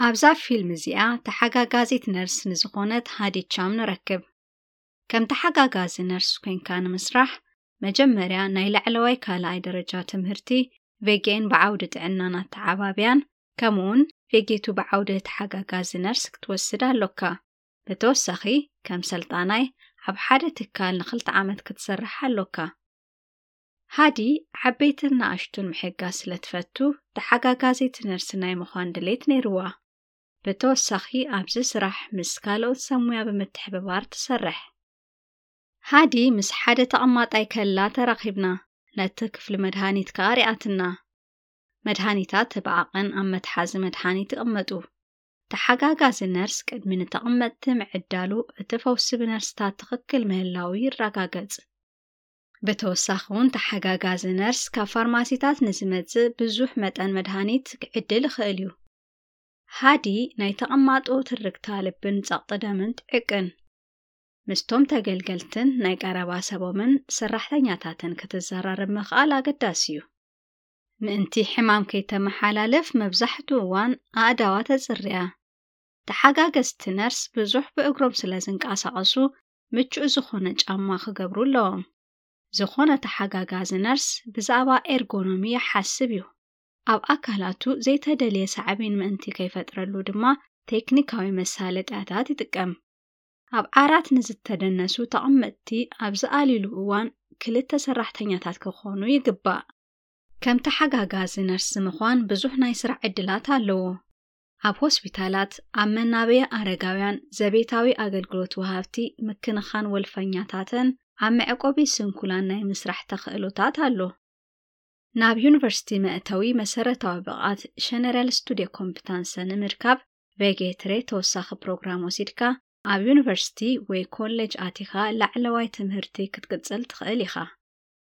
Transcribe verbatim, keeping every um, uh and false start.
ኣብዛ ፊልም እዚኣ ተሓጋጋዚት ነርስ ንዝኾነት ሃዲት ቻም ንረክብ። ከም ተሓጋጋዚ ነርስ ኮንካ ንምስራሕ መጀመርያ ናይ ላዕለዋይ ካልኣይ ደረጃ ትምህርቲ ቬጌን ብዓውዲ ጥዕናን ኣተዓባብያን ከምኡውን ቬጌቱ ብዓውዲ ተሓጋጋዚ ነርስ ክትወስድ ኣለካ። ብተወሳኺ ከም ሰልጣናይ ኣብ ሓደ ትካል ንኽልተ ዓመት ክትሰርሕ ኣለካ። ሃዲ ዓበይትን ንኣሽቱን ምሕጋዝ ስለትፈቱ ተሓጋጋዚት ነርስ ናይ ምዃን ድሌት ነይርዋ። ብተወሳኺ ኣብዚ ስራሕ ምስ ካልኦት ሰብ ሞያ ብምትሕብባር ትሰርሕ። ሃዲ ምስ ሓደ ተቐማጣይ ከላ ተራኺብና ነቲ ክፍሊ መድሃኒት ከዓ ሪኣትና። መድሃኒታት ብዓቐን ኣብ መትሓዚ መድሃኒት ይቕመጡ። ተሓጋጋዚ ነርስ ቅድሚ ንተቐመጥቲ ምዕዳሉ እቲ ፈውሲ ብነርስታት ትኽክል ምህላው ይረጋገጽ። ብተወሳኺ እውን ተሓጋጋዚ ነርስ ካብ ፋርማሲታት ንዝመጽእ ብዙሕ መጠን መድሃኒት ክዕድል ይኽእል እዩ። ሃዲ ናይ ተቐማጦ ትርክታ ልብን ጸቕጢ ደምን ትዕቅን። ምስቶም ተገልገልትን ናይ ቀረባ ሰቦምን ሰራሕተኛታትን ክትዘራረብ ምኽኣል ኣገዳሲ እዩ። ምእንቲ ሕማም ከይተመሓላለፍ መብዛሕትኡ እዋን ኣእዳዋ ተጽርያ። ተሓጋገዝቲ ነርስ ብዙሕ ብእግሮም ስለ ዝንቀሳቐሱ ምቹእ ዝኾነ ጫማ ክገብሩ ኣለዎም። ዝኾነ ተሓጋጋዚ ነርስ ብዛዕባ ኤርጎኖሚ ይሓስብ እዩ። ኣብ ኣካላቱ ዘይተደልየ ሳዕቤን ምእንቲ ከይፈጥረሉ ድማ ቴክኒካዊ መሳለጥያታት ይጥቀም። ኣብ ዓራት ንዝተደነሱ ተቐመጥቲ ኣብ ዝኣሊሉ እዋን ክልተ ሰራሕተኛታት ክኾኑ ይግባእ። ከም ተሓጋጋዚ ነርስ ምዃን ብዙሕ ናይ ስራሕ ዕድላት ኣለዎ። ኣብ ሆስፒታላት፣ ኣብ መናበያ ኣረጋውያን፣ ዘቤታዊ ኣገልግሎት ወሃብቲ፣ ምክንኻን ወልፈኛታትን ኣብ መዕቆቢ ስንኩላን ናይ ምስራሕ ተኽእሎታት ኣሎ። ናብ ዩኒቨርሲቲ መእተዊ መሰረታዊ ብቕዓት ጀነራል ስቱድዮ ኮምፒታንስ ንምርካብ ቬጌትሬ ተወሳኺ ፕሮግራም ወሲድካ ኣብ ዩኒቨርሲቲ ወይ ኮሌጅ ኣቲኻ ላዕለዋይ ትምህርቲ ክትቅጽል ትኽእል ኢኻ።